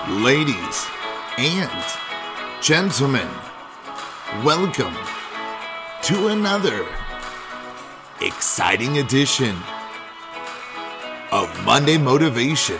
Ladies and gentlemen, welcome to another exciting edition of Monday Motivation.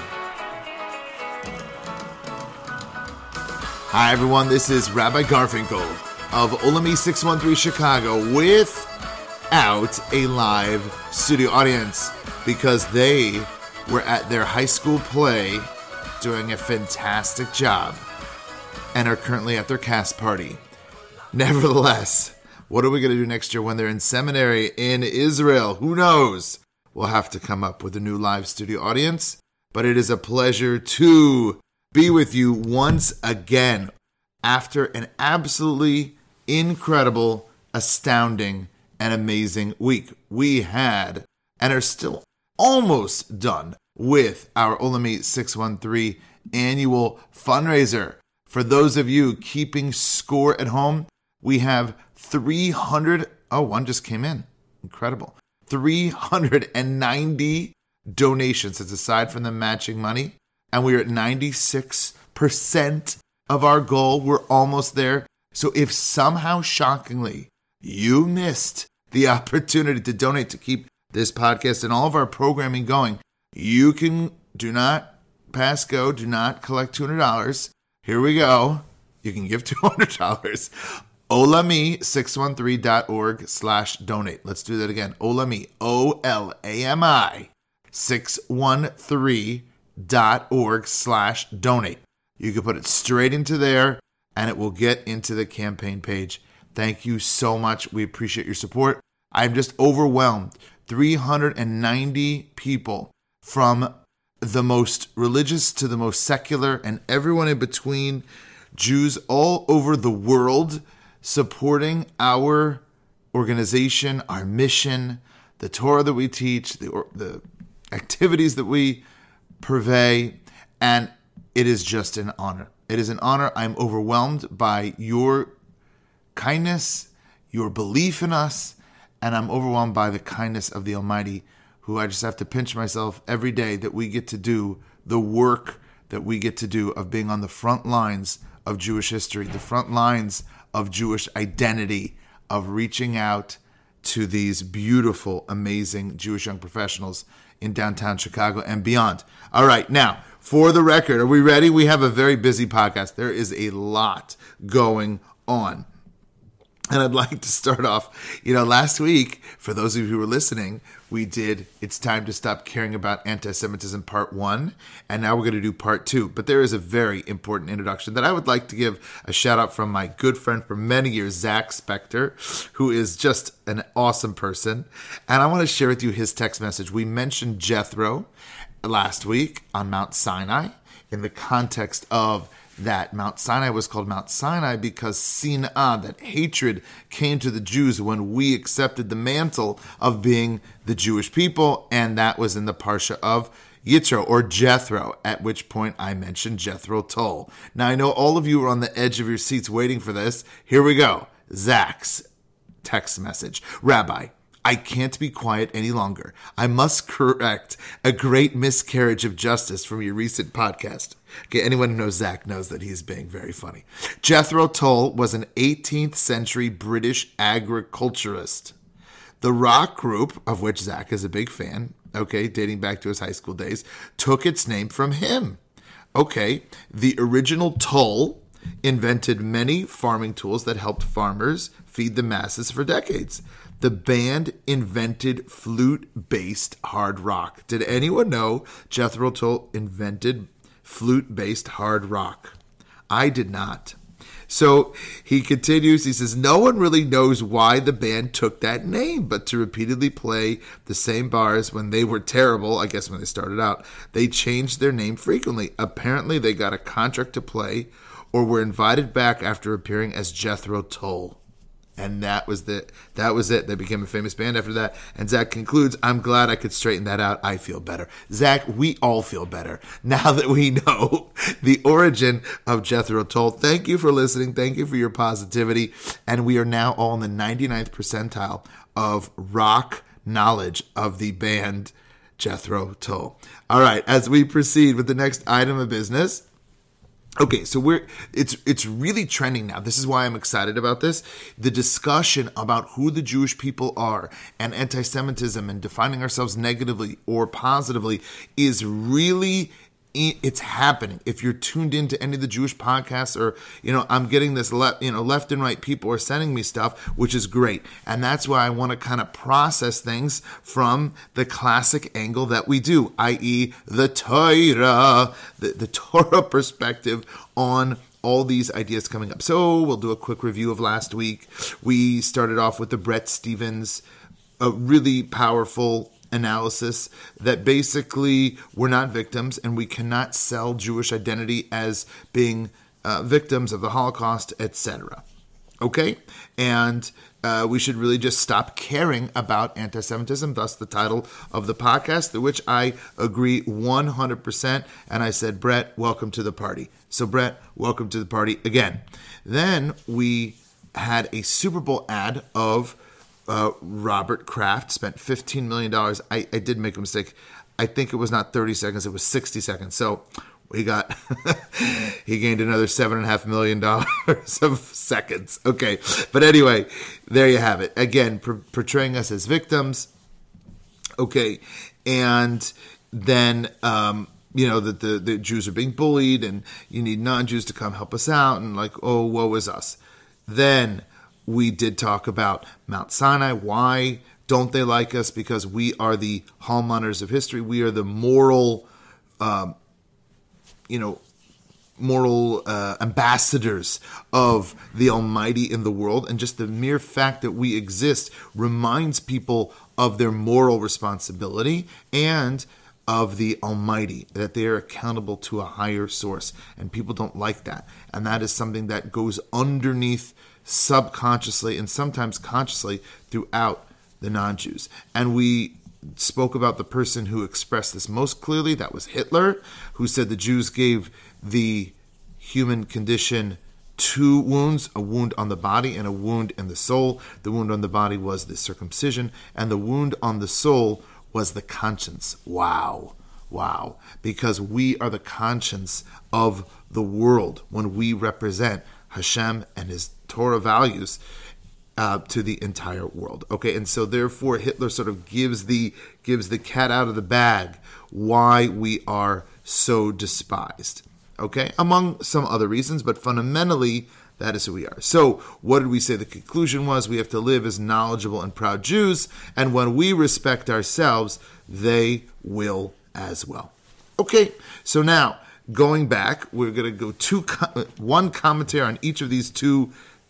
Hi everyone, this is Rabbi Garfinkel of Olami 613 Chicago without a live studio audience because they were at their high school play doing a fantastic job and are currently at their cast party. Nevertheless, what are we going to do next year when they're in seminary in Israel? Who knows? We'll have to come up with a new live studio audience, but it is a pleasure to be with you once again after an absolutely incredible, astounding, and amazing week. We had and are still almost done with our Olami 613 annual fundraiser. For those of you keeping score at home, we have 300, one just came in. Incredible. 390 donations. That's aside from the matching money. And we're at 96% of our goal. We're almost there. So if somehow, shockingly, you missed the opportunity to donate to keep this podcast and all of our programming going, you can do not pass go, do not collect $200. Here we go. You can give $200. Olami613.org/donate. Let's do that again. Olami, OLAMI 613.org/donate. You can put it straight into there and it will get into the campaign page. Thank you so much. We appreciate your support. I'm just overwhelmed. 390 people from the most religious to the most secular and everyone in between, Jews all over the world, supporting our organization, our mission, the Torah that we teach, the activities that we purvey, and it is just an honor. It is an honor. I'm overwhelmed by your kindness, your belief in us, and I'm overwhelmed by the kindness of the Almighty, who I just have to pinch myself every day that we get to do the work that we get to do of being on the front lines of Jewish history, the front lines of Jewish identity, of reaching out to these beautiful, amazing Jewish young professionals in downtown Chicago and beyond. All right, now, for the record, are we ready? We have a very busy podcast. There is a lot going on. And I'd like to start off, last week, for those of you who were listening, we did It's Time to Stop Caring About Anti-Semitism Part 1, and now we're going to do Part 2. But there is a very important introduction that I would like to give a shout out from my good friend for many years, Zach Spector, who is just an awesome person. And I want to share with you his text message. We mentioned Jethro last week on Mount Sinai in the context of that Mount Sinai was called Mount Sinai because Sin'ah, that hatred, came to the Jews when we accepted the mantle of being the Jewish people, and that was in the Parsha of Yitro, or Jethro, at which point I mentioned Jethro Tull. Now, I know all of you are on the edge of your seats waiting for this. Here we go. Zach's text message. Rabbi, I can't be quiet any longer. I must correct a great miscarriage of justice from your recent podcast. Okay, anyone who knows Zach knows that he's being very funny. Jethro Tull was an 18th century British agriculturist. The rock group, of which Zach is a big fan, dating back to his high school days, took its name from him. The original Tull invented many farming tools that helped farmers feed the masses for decades. The band invented flute-based hard rock. Did anyone know Jethro Tull invented flute-based hard rock? I did not. So he continues, he says, no one really knows why the band took that name, but to repeatedly play the same bars when they were terrible, I guess when they started out, they changed their name frequently. Apparently they got a contract to play or were invited back after appearing as Jethro Tull. And that was it. They became a famous band after that. And Zach concludes, I'm glad I could straighten that out. I feel better. Zach, we all feel better now that we know the origin of Jethro Tull. Thank you for listening. Thank you for your positivity. And we are now all in the 99th percentile of rock knowledge of the band Jethro Tull. All right, as we proceed with the next item of business, Okay, so it's really trending now. This is why I'm excited about this. The discussion about who the Jewish people are and anti-Semitism and defining ourselves negatively or positively is really, it's happening. If you're tuned into any of the Jewish podcasts, or I'm getting this left and right people are sending me stuff, which is great, and that's why I want to kind of process things from the classic angle that we do, i.e., the Torah, the Torah perspective on all these ideas coming up. So we'll do a quick review of last week. We started off with the Bret Stephens, a really powerful analysis that basically we're not victims and we cannot sell Jewish identity as being victims of the Holocaust, etc. Okay? And we should really just stop caring about anti-Semitism, thus the title of the podcast, to which I agree 100%. And I said, Bret, welcome to the party. So Bret, welcome to the party again. Then we had a Super Bowl ad of Robert Kraft, spent $15 million. I did make a mistake. I think it was not 30 seconds, it was 60 seconds. So he gained another $7.5 million of seconds. Okay. But anyway, there you have it. Again, portraying us as victims. Okay. And then, that the Jews are being bullied and you need non-Jews to come help us out and oh, woe is us. Then we did talk about Mount Sinai. Why don't they like us? Because we are the hallmongers of history. We are the moral ambassadors of the Almighty in the world. And just the mere fact that we exist reminds people of their moral responsibility and of the Almighty, that they are accountable to a higher source. And people don't like that. And that is something that goes underneath subconsciously and sometimes consciously throughout the non-Jews. And we spoke about the person who expressed this most clearly. That was Hitler, who said the Jews gave the human condition two wounds, a wound on the body and a wound in the soul. The wound on the body was the circumcision, and the wound on the soul was the conscience. Wow. Because we are the conscience of the world when we represent Hashem and his Torah values to the entire world. Okay, and so therefore Hitler sort of gives the cat out of the bag why we are so despised. Okay, among some other reasons, but fundamentally that is who we are. So what did we say the conclusion was? We have to live as knowledgeable and proud Jews, and when we respect ourselves, they will as well. Okay, so now going back, we're going to go one commentary on each of these two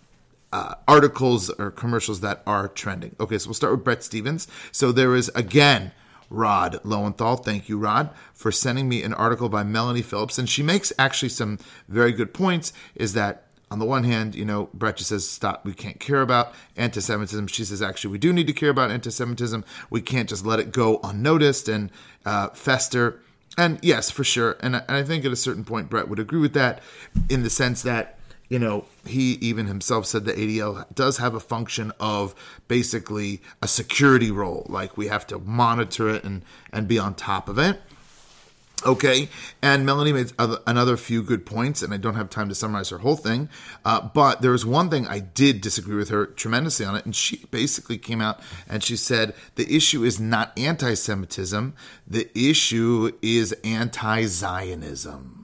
articles or commercials that are trending. Okay, so we'll start with Bret Stephens. So there is, again, Rod Lowenthal. Thank you, Rod, for sending me an article by Melanie Phillips. And she makes actually some very good points, is that on the one hand, Bret just says, stop, we can't care about anti-Semitism. She says, actually, we do need to care about anti-Semitism. We can't just let it go unnoticed and fester. And yes, for sure. And I think at a certain point, Bret would agree with that in the sense that, he even himself said the ADL does have a function of basically a security role. Like we have to monitor it and be on top of it. Okay, and Melanie made another few good points, and I don't have time to summarize her whole thing, but there was one thing I did disagree with her tremendously on it, and she basically came out and she said the issue is not anti-Semitism, the issue is anti-Zionism.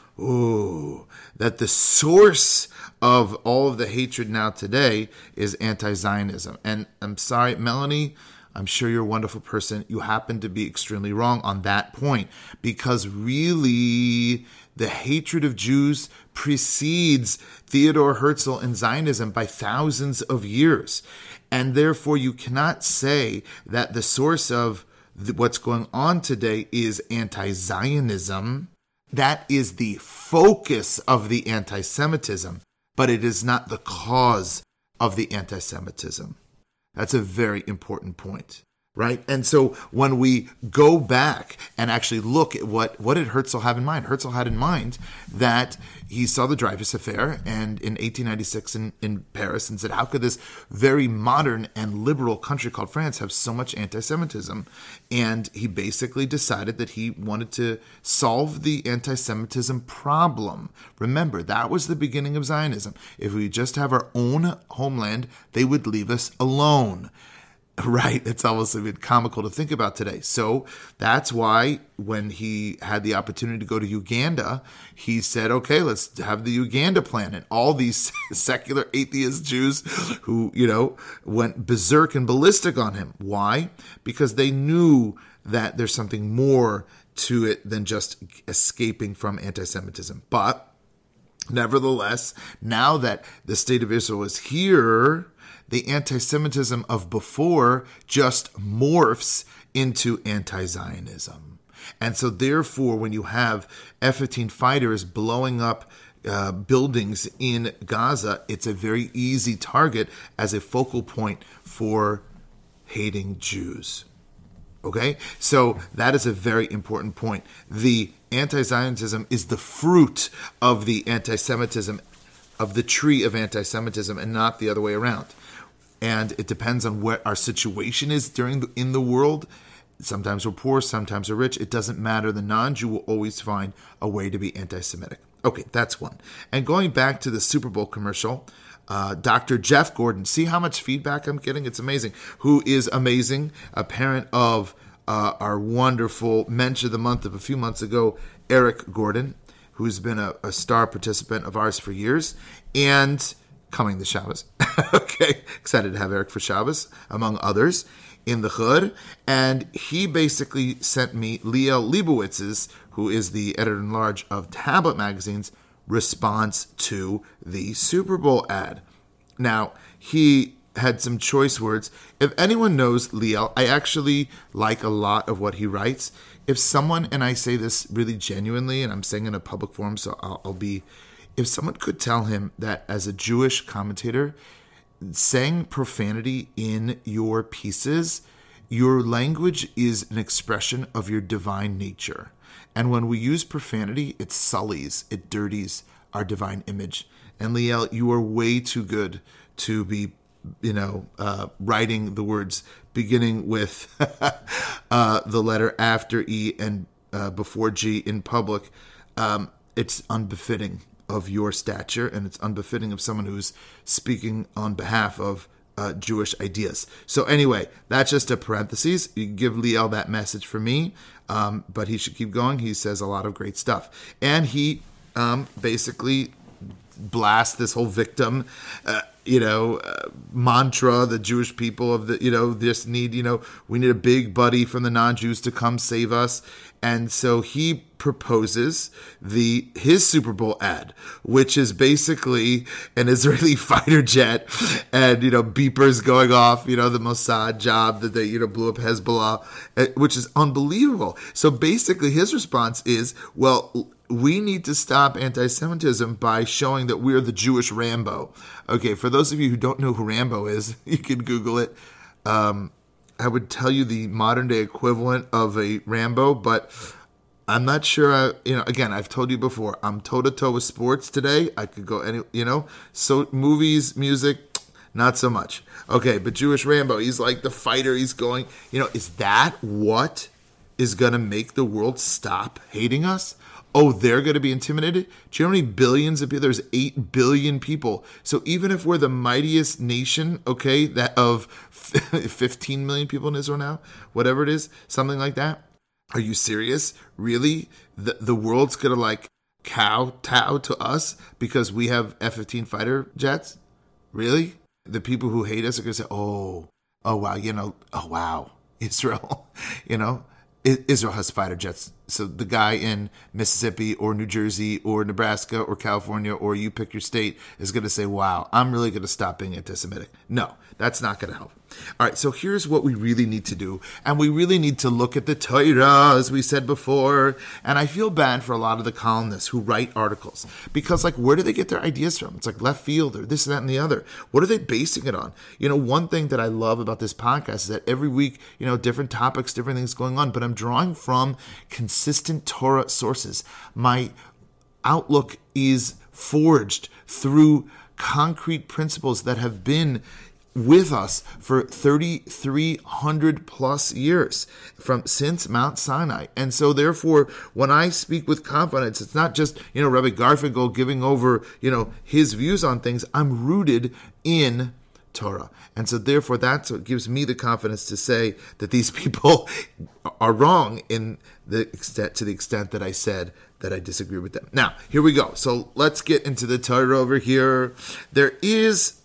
Ooh, that the source of all of the hatred now today is anti-Zionism. And I'm sorry, Melanie, I'm sure you're a wonderful person. You happen to be extremely wrong on that point, because really the hatred of Jews precedes Theodor Herzl and Zionism by thousands of years. And therefore you cannot say that the source of what's going on today is anti-Zionism. That is the focus of the anti-Semitism, but it is not the cause of the anti-Semitism. That's a very important point. right? And so when we go back and actually look at what did Herzl have in mind? Herzl had in mind that he saw the Dreyfus Affair and in 1896 in Paris and said, how could this very modern and liberal country called France have so much anti-Semitism? And he basically decided that he wanted to solve the anti-Semitism problem. Remember, that was the beginning of Zionism. If we just have our own homeland, they would leave us alone. Right, it's almost a bit comical to think about today. So that's why when he had the opportunity to go to Uganda, he said, okay, let's have the Uganda plan. And all these secular atheist Jews who, went berserk and ballistic on him. Why? Because they knew that there's something more to it than just escaping from anti-Semitism. But nevertheless, now that the state of Israel is here, the anti-Semitism of before just morphs into anti-Zionism. And so therefore, when you have F-15 fighters blowing up buildings in Gaza, it's a very easy target as a focal point for hating Jews. Okay? So that is a very important point. The anti-Zionism is the fruit of the anti-Semitism, of the tree of anti-Semitism, and not the other way around. And it depends on what our situation is in the world. Sometimes we're poor, sometimes we're rich. It doesn't matter. The non-Jew will always find a way to be anti-Semitic. Okay, that's one. And going back to the Super Bowl commercial, Dr. Jeff Gordon, see how much feedback I'm getting? It's amazing. Who is amazing, a parent of our wonderful Mensch of the Month of a few months ago, Eric Gordon, who's been a star participant of ours for years, and coming to Shabbos. Okay, excited to have Eric for Shabbos, among others, in the Hood. And he basically sent me Liel Leibowitz's, who is the editor-in-large of Tablet Magazine's, response to the Super Bowl ad. Now, he had some choice words. If anyone knows Liel, I actually like a lot of what he writes. If someone, and I say this really genuinely, and I'm saying in a public forum, so I'll be... If someone could tell him that as a Jewish commentator, saying profanity in your pieces, your language is an expression of your divine nature. And when we use profanity, it sullies, it dirties our divine image. And Liel, you are way too good to be, writing the words beginning with the letter after E and before G in public. It's unbefitting of your stature, and it's unbefitting of someone who's speaking on behalf of Jewish ideas. So anyway, that's just a parenthesis. You can give Liel that message for me, but he should keep going. He says a lot of great stuff. And he basically blasts this whole victim mantra, the Jewish people of this need, we need a big buddy from the non-Jews to come save us. And so he proposes his Super Bowl ad, which is basically an Israeli fighter jet and, beepers going off, the Mossad job that they, blew up Hezbollah, which is unbelievable. So basically his response is, well, we need to stop anti-Semitism by showing that we're the Jewish Rambo. Okay, for those of you who don't know who Rambo is, you can Google it. I would tell you the modern day equivalent of a Rambo, but I'm not sure. Again, I've told you before, I'm toe-to-toe with sports today. I could go so movies, music, not so much. Okay, but Jewish Rambo, he's like the fighter. He's going, is that what is going to make the world stop hating us? Oh, they're going to be intimidated? Do you know how many billions of people? There's 8 billion people. So even if we're the mightiest nation, okay, that of 15 million people in Israel now, whatever it is, something like that. Are you serious? Really? The world's going to kowtow to us because we have F-15 fighter jets? Really? The people who hate us are going to say, oh wow, oh wow, Israel, Israel has fighter jets. So the guy in Mississippi or New Jersey or Nebraska or California, or you pick your state, is going to say, wow, I'm really going to stop being anti-Semitic. No, that's not going to help. All right, so here's what we really need to do. And we really need to look at the Torah, as we said before. And I feel bad for a lot of the columnists who write articles. Because, like, where do they get their ideas from? It's like left field or this, that, and the other. What are they basing it on? One thing that I love about this podcast is that every week, different topics, different things going on. But I'm drawing from consistent Torah sources. My outlook is forged through concrete principles that have been with us for 3,300 plus years since Mount Sinai. And so therefore, when I speak with confidence, it's not just, Rabbi Garfinkel giving over, his views on things. I'm rooted in Torah. And so therefore, that's what gives me the confidence to say that these people are wrong to the extent that I said that I disagree with them. Now, here we go. So let's get into the Torah over here. There is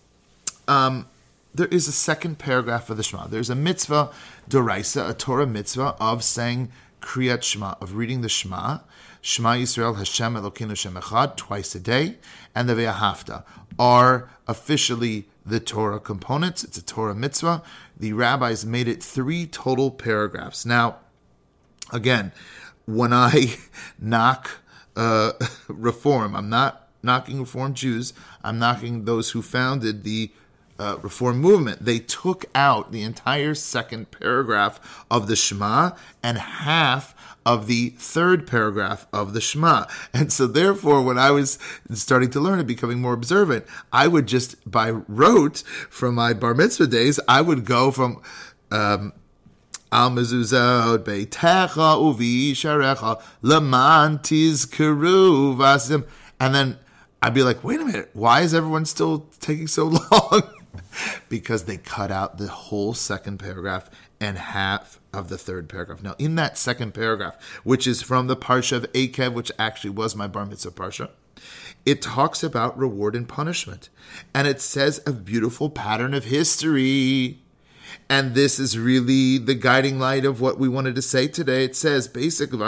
a second paragraph of the Shema. There's a mitzvah d'oraisa, a Torah mitzvah of saying Kriyat Shema, of reading the Shema. Shema Yisrael Hashem Elokeinu Hashem Echad, twice a day, and the Ve'ahavta are officially the Torah components. It's a Torah mitzvah. The rabbis made it 3 total paragraphs. Now, again, when I knock Reform, I'm not knocking Reform Jews. I'm knocking those who founded the Reform movement. They took out the entire second paragraph of the Shema and half of the third paragraph of the Shema. And so therefore, when I was starting to learn and becoming more observant, I would just, by rote, from my bar mitzvah days, I would go from Al mezuzah beitecha uvi sharecha leman tizkeru vasim, and then I'd be like, wait a minute, why is everyone still taking so long? Because they cut out the whole second paragraph and half of the third paragraph. Now, in that second paragraph, which is from the Parsha of Akev, which actually was my bar mitzvah Parsha, it talks about reward and punishment. And it says a beautiful pattern of history. And this is really the guiding light of what we wanted to say today. It says, basically,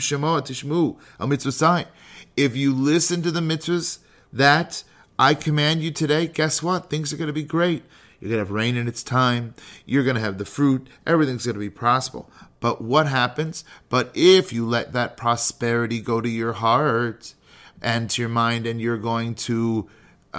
if you listen to the mitzvahs that I command you today, guess what? Things are going to be great. You're going to have rain in its time. You're going to have the fruit. Everything's going to be prosperous. But what happens? But if you let that prosperity go to your heart and to your mind, and you're going to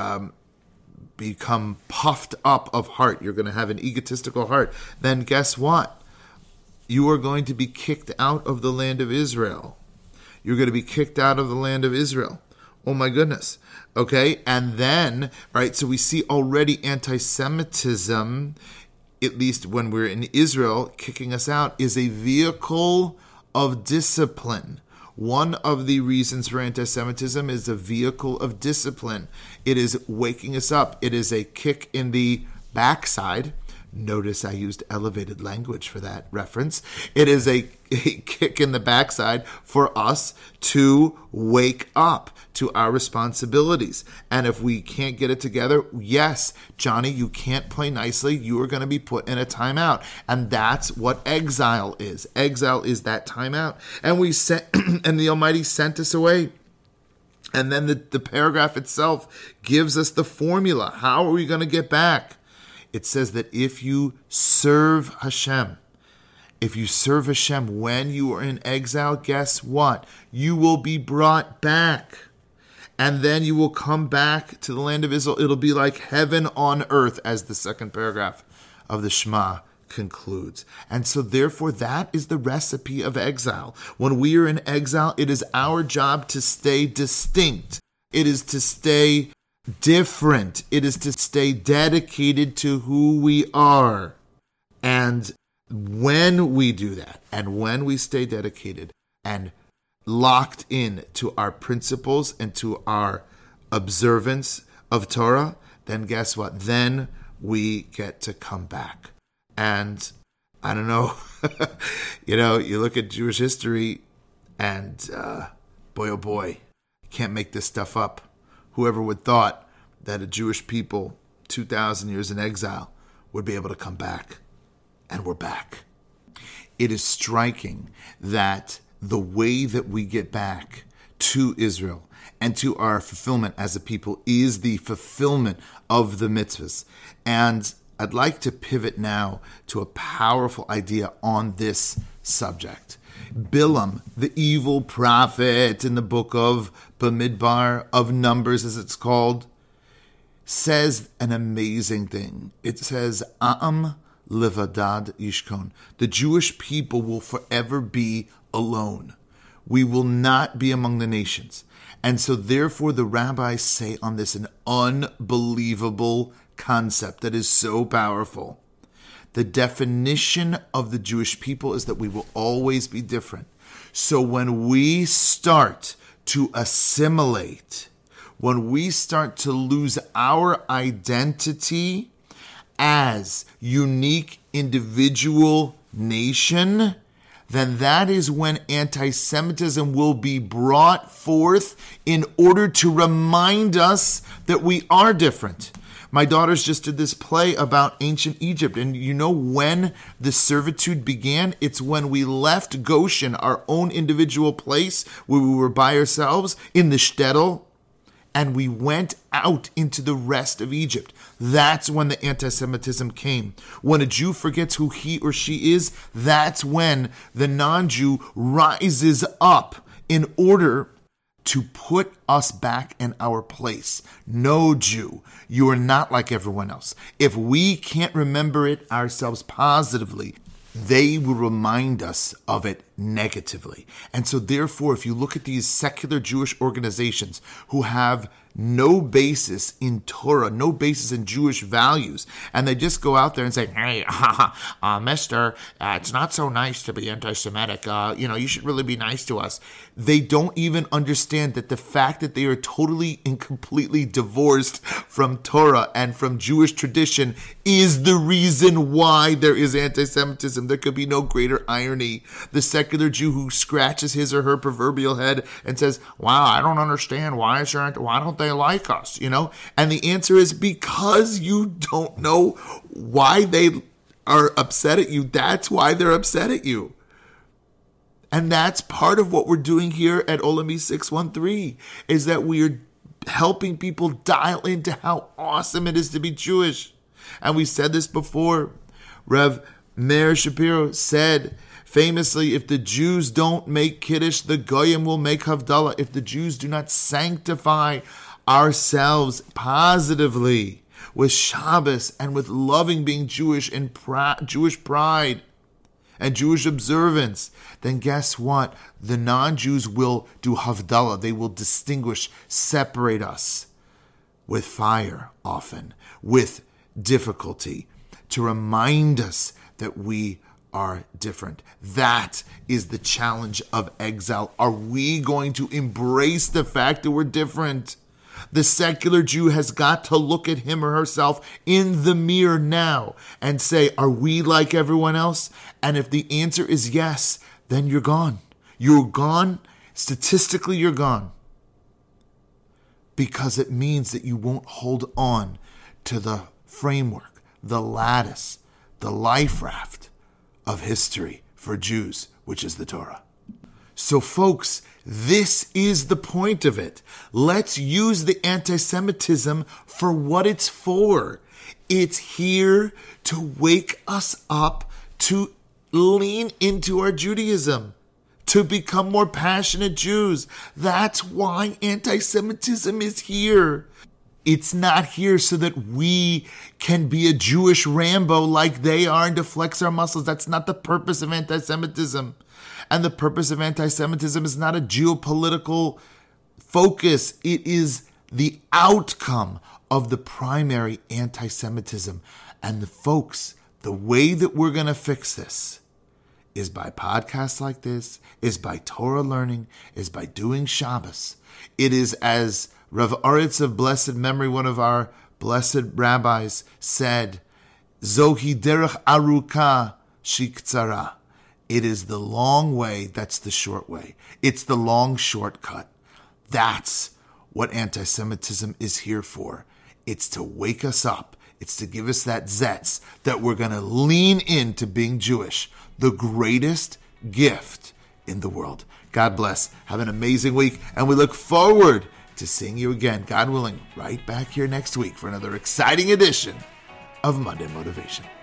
become puffed up of heart, you're going to have an egotistical heart, then guess what? You are going to be kicked out of the land of Israel. You're going to be kicked out of the land of Israel. Oh my goodness. Okay, and then, right, so we see already anti-Semitism, at least when we're in Israel, kicking us out, is a vehicle of discipline. One of the reasons for anti-Semitism is a vehicle of discipline. It is waking us up. It is a kick in the backside. Notice I used elevated language for that reference. It is a kick in the backside for us to wake up to our responsibilities. And if we can't get it together, yes, Johnny, you can't play nicely. You are going to be put in a timeout. And that's what exile is. Exile is that timeout. And we sent, and the Almighty sent us away. And then the paragraph itself gives us the formula. How are we going to get back? It says that if you serve Hashem, when you are in exile, guess what? You will be brought back. And then you will come back to the land of Israel. It'll be like heaven on earth, as the second paragraph of the Shema concludes. And so therefore, that is the recipe of exile. When we are in exile, it is our job to stay distinct. It is to stay different. It is to stay dedicated to who we are. And when we do that, and when we stay dedicated and locked in to our principles and to our observance of Torah, then guess what? Then we get to come back. And I don't know, you look at Jewish history and boy, oh boy, you can't make this stuff up. Whoever would thought that a Jewish people 2,000 years in exile would be able to come back. And we're back. It is striking that the way that we get back to Israel and to our fulfillment as a people is the fulfillment of the mitzvahs. And I'd like to pivot now to a powerful idea on this subject. Bilam, the evil prophet in the book of Bamidbar, of Numbers as it's called, says an amazing thing. It says, A'am levadad yishkon. The Jewish people will forever be alone. We will not be among the nations. And so therefore the rabbis say on this an unbelievable concept that is so powerful. The definition of the Jewish people is that we will always be different. So when we start to assimilate, when we start to lose our identity as unique individual nation, then that is when anti-Semitism will be brought forth in order to remind us that we are different. My daughters just did this play about ancient Egypt, and you know when the servitude began? It's when we left Goshen, our own individual place where we were by ourselves in the shtetl, and we went out into the rest of Egypt. That's when the anti-Semitism came. When a Jew forgets who he or she is, that's when the non-Jew rises up in order to put us back in our place. No, Jew, you are not like everyone else. If we can't remember it ourselves positively, they will remind us of it negatively. And so therefore, if you look at these secular Jewish organizations who have no basis in Torah, no basis in Jewish values, and they just go out there and say, hey, mister, it's not so nice to be anti-Semitic. You should really be nice to us. They don't even understand that the fact that they are totally and completely divorced from Torah and from Jewish tradition is the reason why there is anti-Semitism. There could be no greater irony. The secular Jew who scratches his or her proverbial head and says, wow, I don't understand. Why don't they like us? And the answer is because you don't know why they are upset at you. That's why they're upset at you. And that's part of what we're doing here at Olami 613, is that we are helping people dial into how awesome it is to be Jewish. And we said this before. Rev Meir Shapiro said famously, if the Jews don't make Kiddush, the Goyim will make Havdalah. If the Jews do not sanctify ourselves positively with Shabbos and with loving being Jewish and Jewish pride and Jewish observance, then guess what? The non-Jews will do Havdalah. They will distinguish, separate us with fire often, with difficulty, to remind us that we are different. That is the challenge of exile. Are we going to embrace the fact that we're different? The secular Jew has got to look at him or herself in the mirror now and say, are we like everyone else? And if the answer is yes, then you're gone. You're gone. Statistically, you're gone. Because it means that you won't hold on to the framework, the lattice, the life raft of history for Jews, which is the Torah. So folks, this is the point of it. Let's use the anti-Semitism for what it's for. It's here to wake us up to lean into our Judaism, to become more passionate Jews. That's why anti-Semitism is here. It's not here so that we can be a Jewish Rambo like they are and to flex our muscles. That's not the purpose of anti-Semitism. And the purpose of anti-Semitism is not a geopolitical focus. It is the outcome of the primary anti-Semitism. And the folks, the way that we're going to fix this is by podcasts like this, is by Torah learning, is by doing Shabbos. It is, as Rav Aritz of blessed memory, one of our blessed rabbis, said, Zohi derech aruka shiktzara. It is the long way that's the short way. It's the long shortcut. That's what anti-Semitism is here for. It's to wake us up. It's to give us that zetz that we're going to lean into being Jewish. The greatest gift in the world. God bless. Have an amazing week, and we look forward to seeing you again, God willing, right back here next week for another exciting edition of Monday Motivation.